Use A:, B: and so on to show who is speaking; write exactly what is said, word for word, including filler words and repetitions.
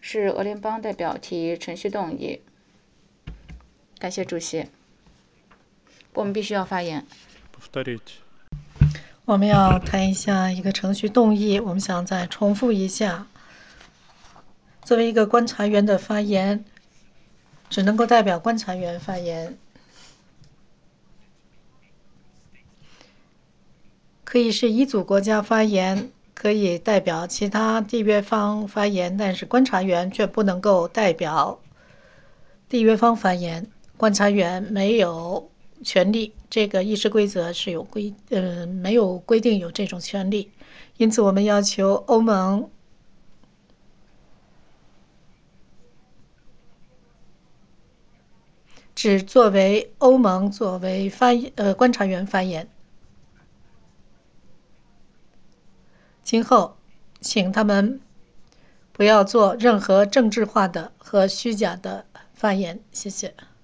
A: 是俄联邦代表提程序动议。感谢主席。我们必须要发言。
B: 我们要谈一下一个程序动议，我们想再重复一下。作为一个观察员的发言，只能够代表观察员发言，可以是一组国家发言，可以代表其他缔约方发言，但是观察员却不能够代表缔约方发言。观察员没有权利，这个议事规则是有规呃没有规定有这种权利，因此我们要求欧盟只作为欧盟作为发呃观察员发言。今后，请他们不要做任何政治化的和虚假的发言。谢谢。